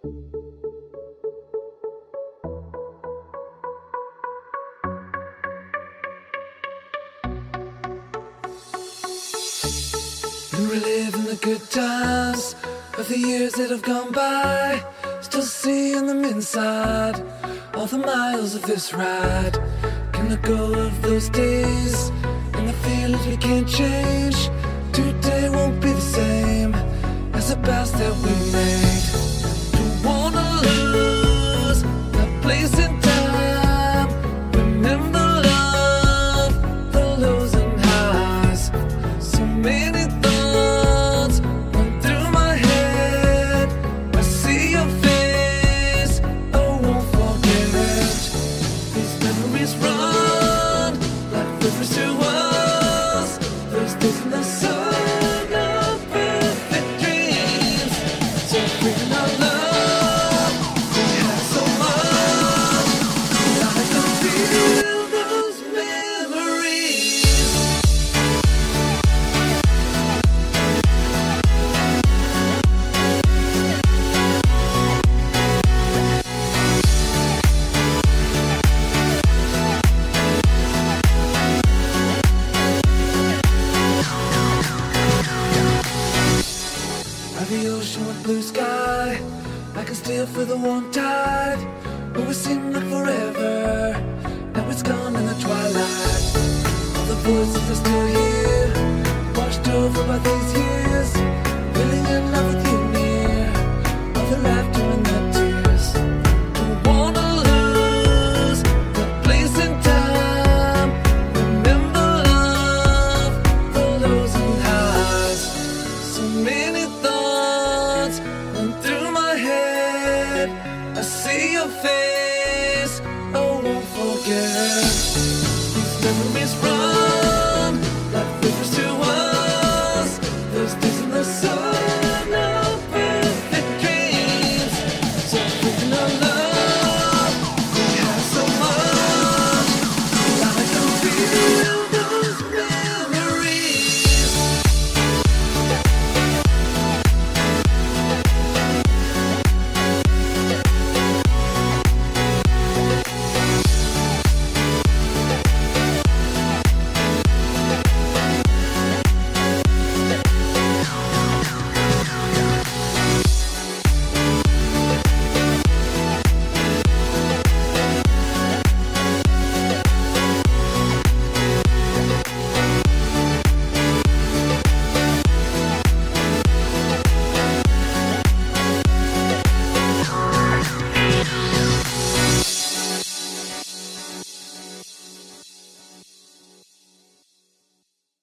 Been reliving the good times of the years that have gone by. Still seeing them inside all the miles of this ride. Can let go of those days and the feelings we can't change. Today won't be the same as the past that we made. Don't wanna lose that place in time. Remember love, the lows and highs. So many thoughts run through my head. I see your face, I won't forget. These memories run like rivers to us. Those days in the sun of perfect dreams. So bring our love, we had so much. Now I can feel those memories. By the ocean with blue sky, I can still feel the warm tide. But it seemed like forever, now it's gone in the twilight. All the voices I still hear, washed over by these years. Feeling in love with you near, all the laughter and the tears. Don't wanna lose the place in time. Remember love, the lows and highs. So many thoughts run through my head. I see your face, I won't forget. These memories run